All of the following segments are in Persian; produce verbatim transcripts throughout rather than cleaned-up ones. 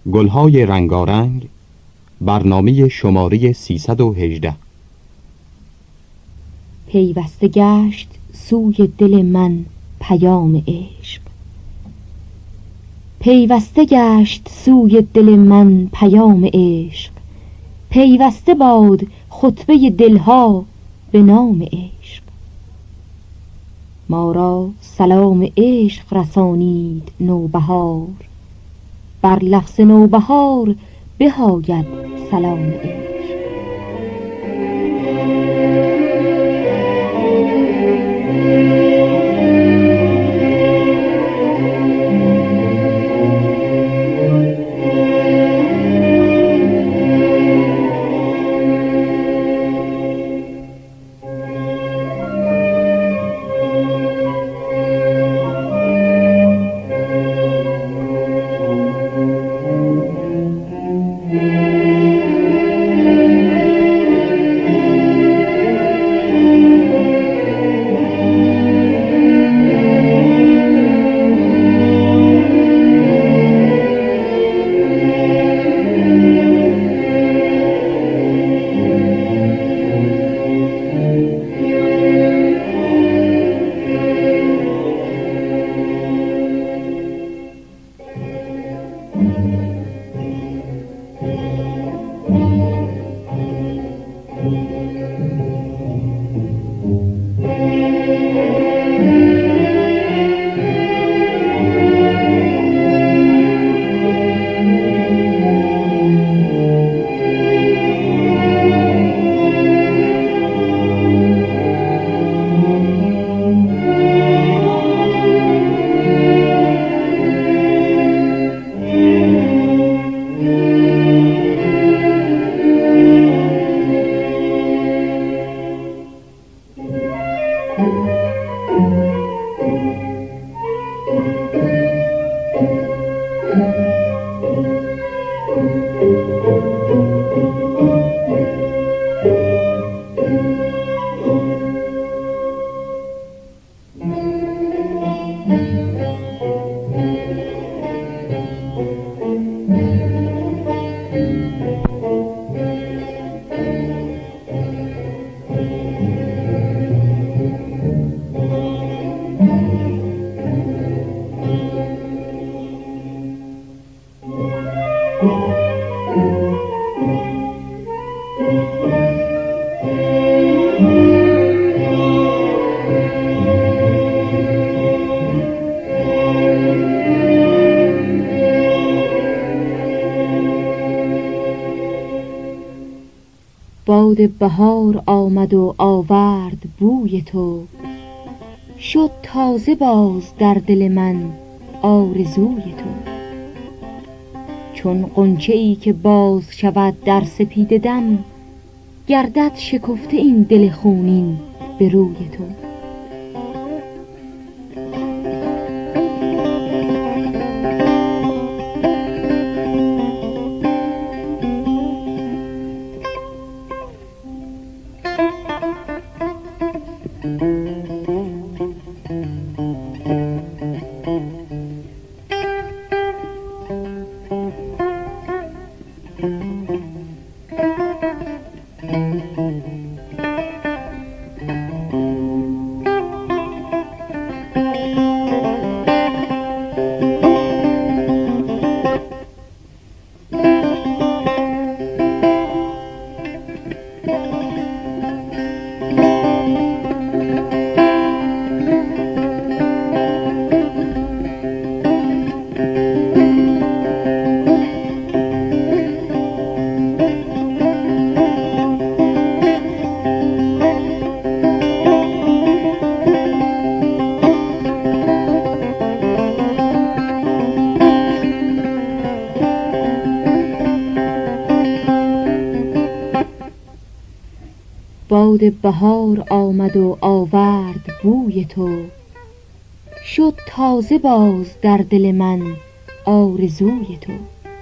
گلهای رنگارنگ، برنامه شماره سیصد و هجده. پیوسته گشت سوی دل من پیام عشق، پیوسته گشت سوی دل من پیام عشق، پیوسته باد خطبه دلها به نام عشق. ما را سلام عشق رسانید نوبهار، بر لفظ نوبهار بهاید سلام عشق. باد بهار آمد و آورد بوی تو، شد تازه باز در دل من آرزوی تو. چون غنچه‌ای که باز شود در سپیده دم، گردد شکفته این دل خونین به روی تو. باد بهار آمد و آورد بوی تو، شد تازه باز در دل من آرزوی تو.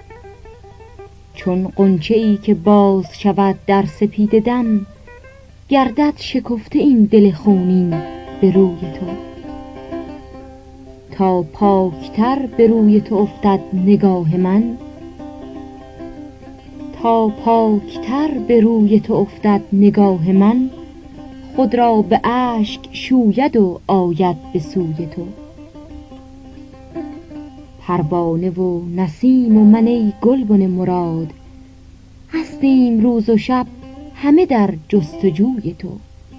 چون غنچه‌ای که باز شود در سپیده دم، گردد شکفته این دل خونین به روی تو. تا پاکتر به روی تو افتد نگاه من، تا پاکتر به روی تو افتد نگاه من، خود را به اشک شوید و آید به سوی تو. پروانه و نسیم و من ای گلبن مراد، هستیم روز و شب همه در جستجوی تو.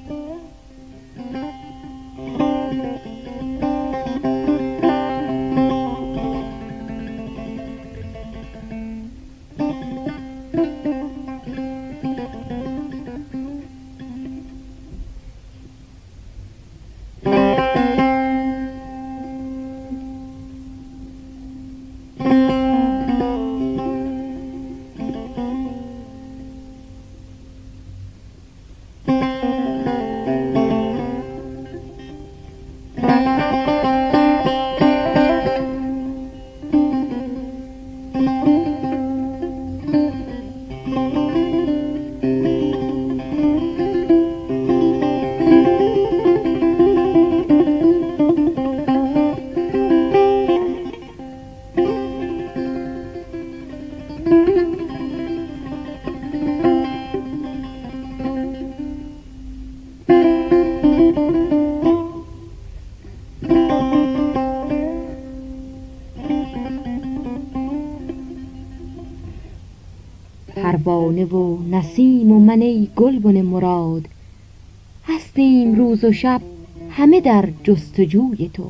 پروانه و نسیم و من ای گلبن مراد، هستیم روز و شب همه در جستجوی تو.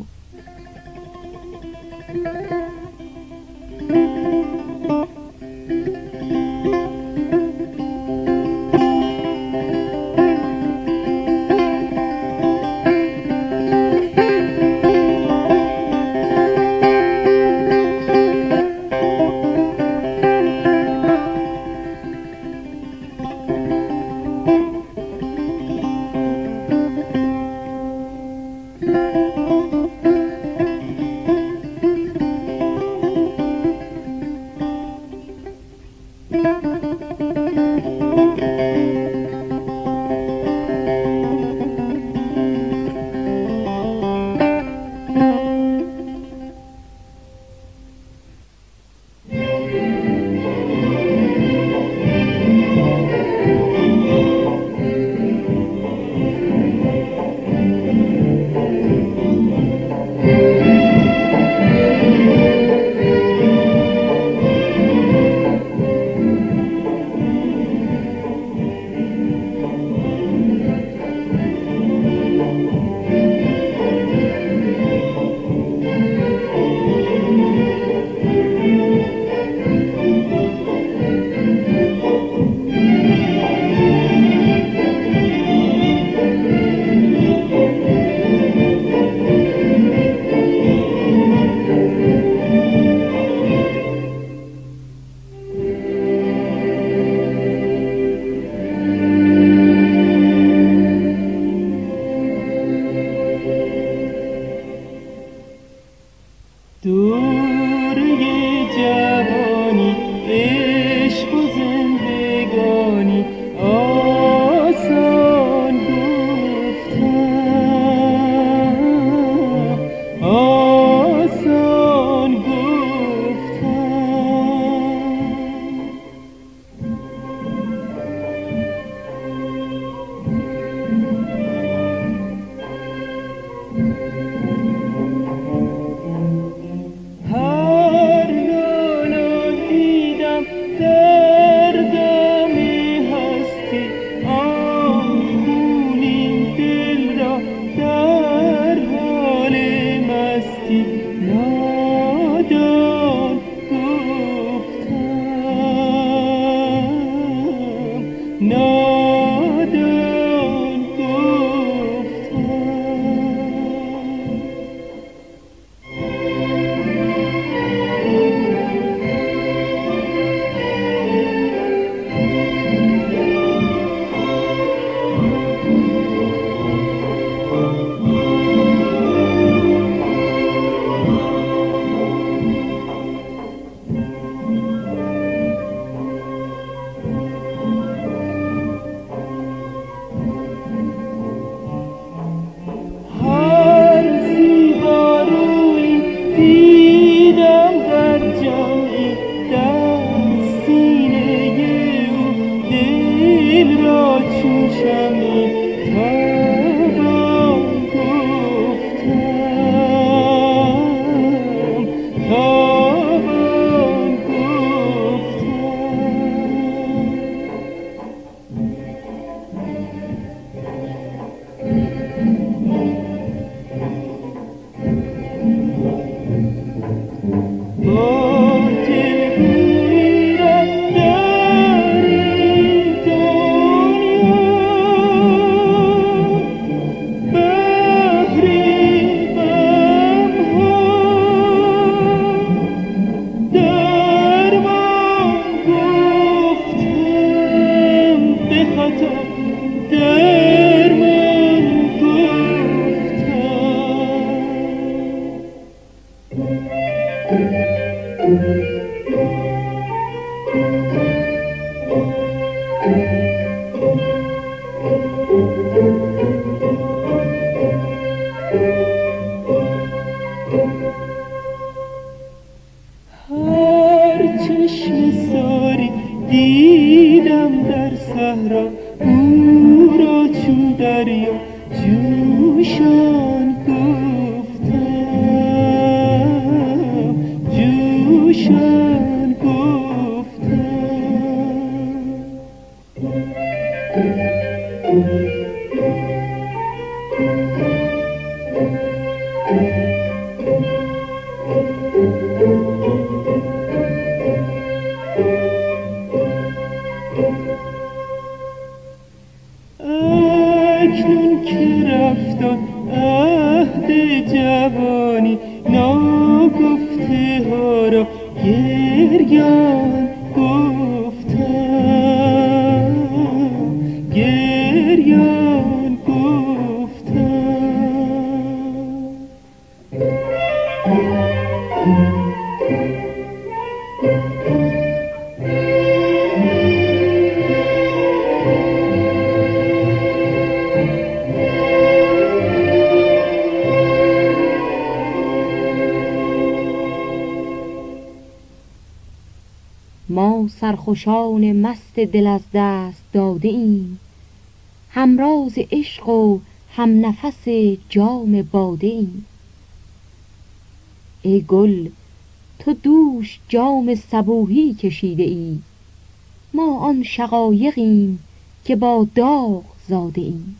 دیدم در صحرا او را چون دریا جوشان گفتم جوشان گفتم اکنون که رفتن عهد جوانی ناگفته ها را گریان گفتم گریان گفتم ما سرخوشان مست دل از دست داده ایم، همراز عشق و هم نفس جام باده ایم. ای گل تو دوش جام صبوحی کشیده ای، ما آن شقایقیم که با داغ زاده ایم.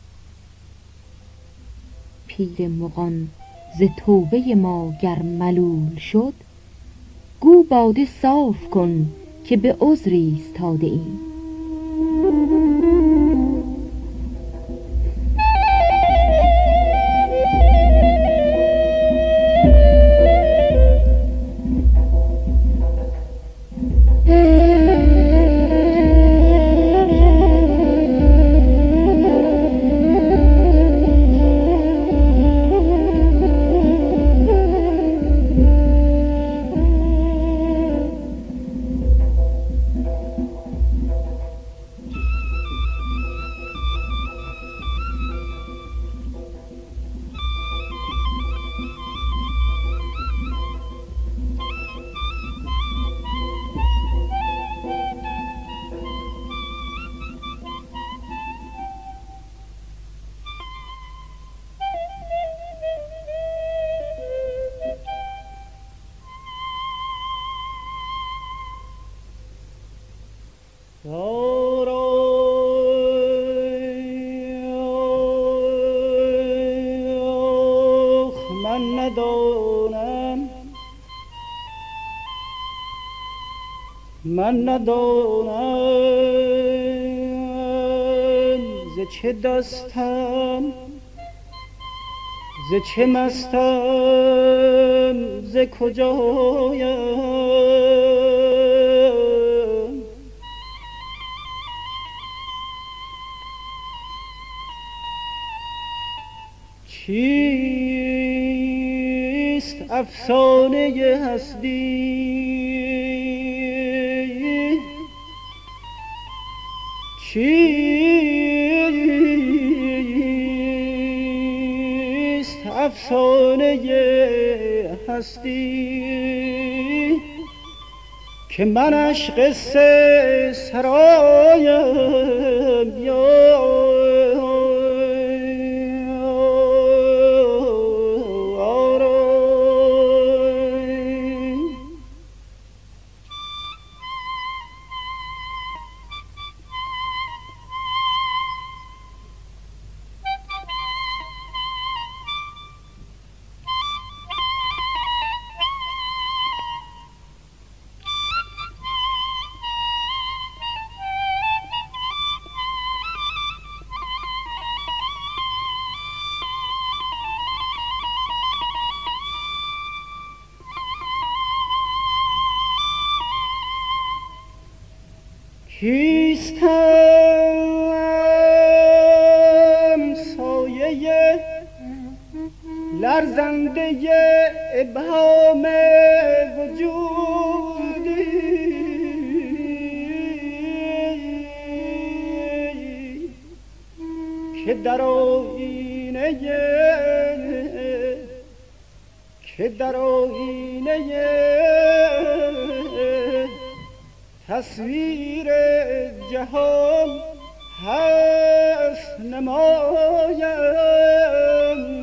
پیر مغان ز توبه ما گر ملول شد، گو باده صاف کن که به عذر ایستاده ایم. من ندانم من ندانم ز چه دستم ز چه مستم ز کجایم چیست افسانه هستی چیست افسانه هستی که منش قصه سرایم یا کیستم سایه لرزنده ابهام وجودی که در آینه که در آینه تصویر جهان هست نمایم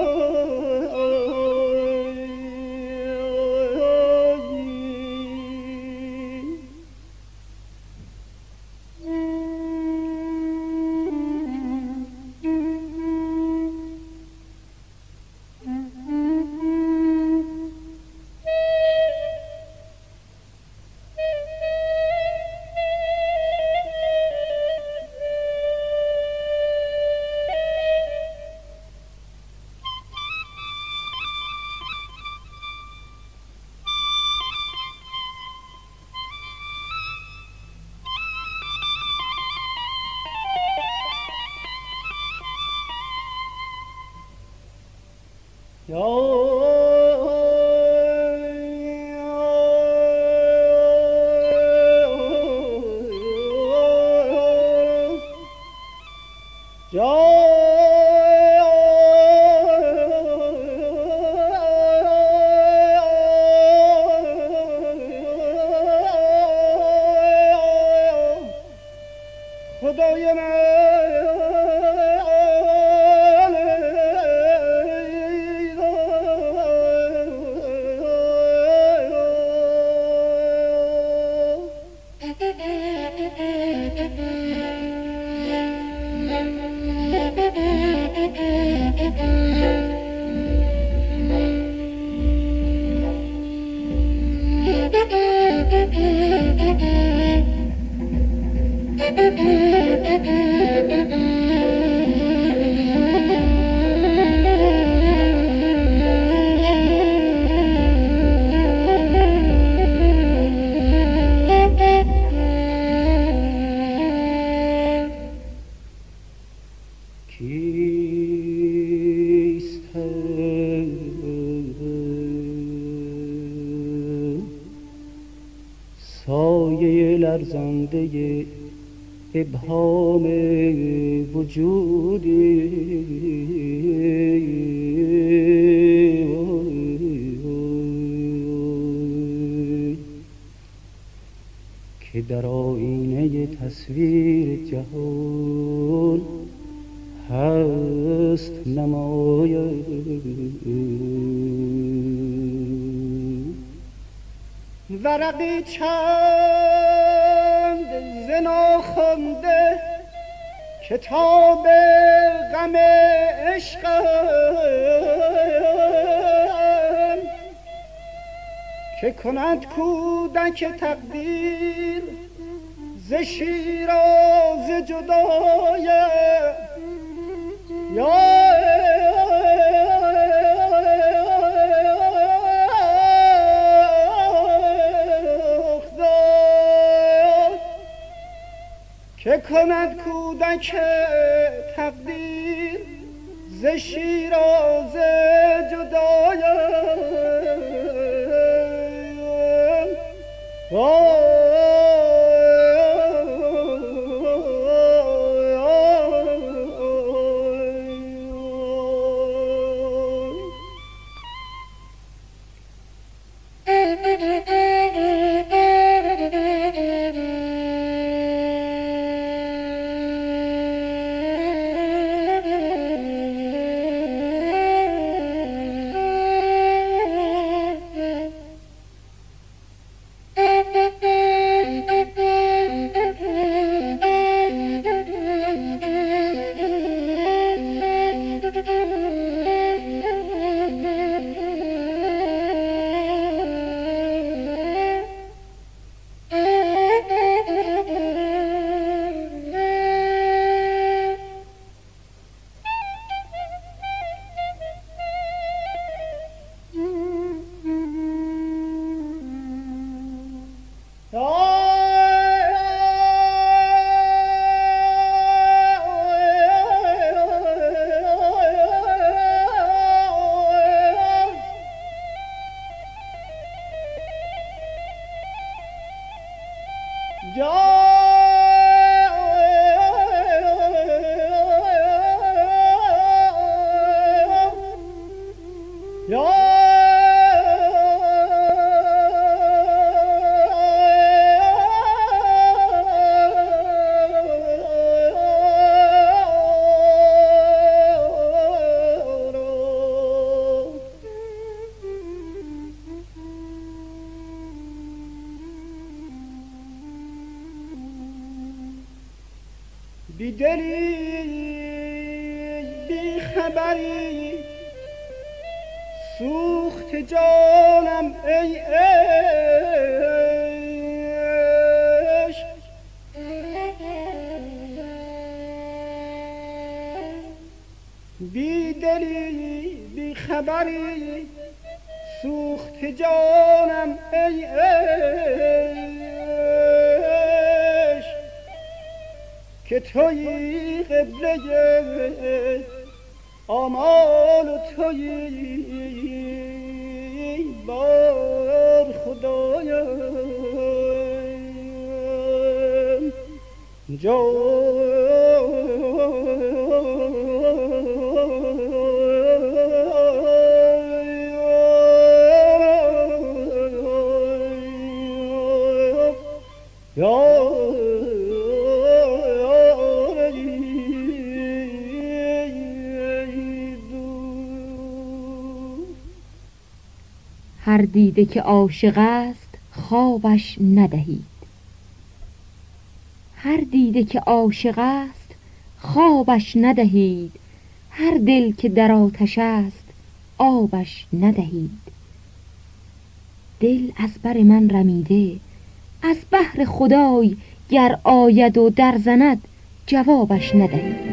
خدای من سایه لرزنده ابهام وجودی که در آینه تصویر جهان هست نمایم ورقی چند زنا خونده کتاب غم عشقم که کند کودک تقدیر ز شیراز جدایم یا که کند کودک تقدیر ز شیراز جدایم بی دلی بی خبری سوخت جانم ای عشق بی دلی بی خبری سوخت جانم ای عشق که تویی قبله آمال و تویی بار خدایم هر دیده که عاشق است خوابش ندهید، هر دیده که عاشق است خوابش ندهید، هر دل که در آتش است آبش ندهید. دل از بر من رمیده از بهر خدای، گر آید و در زند جوابش ندهید.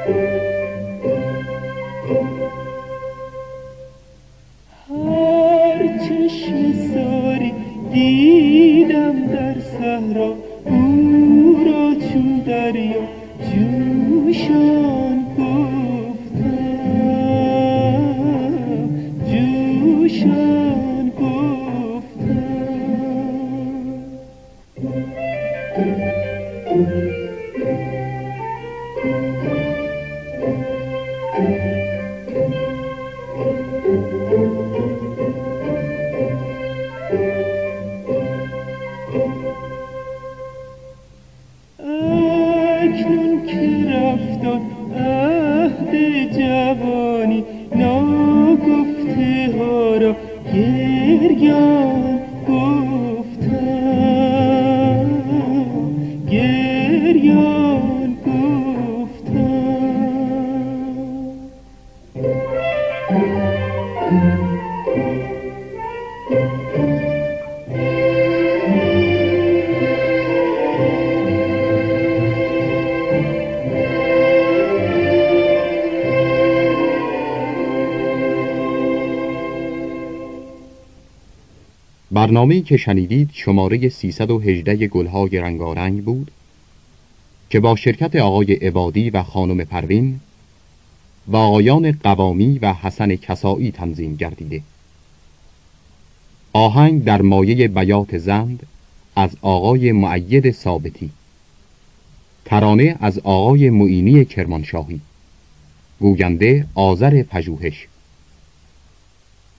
هر چشم ساری دیدم در صحرا، او را چون دریا جوشان گفتم، جوشان گفتم. اکنون که رفتان عهد جوانی، ناگفته ها را گریان گفتم، گریان گفتم. برنامه‌ای که شنیدید شماره سیصد و هجده گلهای رنگارنگ بود که با شرکت آقای عبادی و خانم پروین و آقایان قوامی و حسن کسایی تنظیم گردیده. آهنگ در مایه بیات زند از آقای مؤید ثابتی، ترانه از آقای معینی کرمانشاهی، گوینده آذر پژوهش.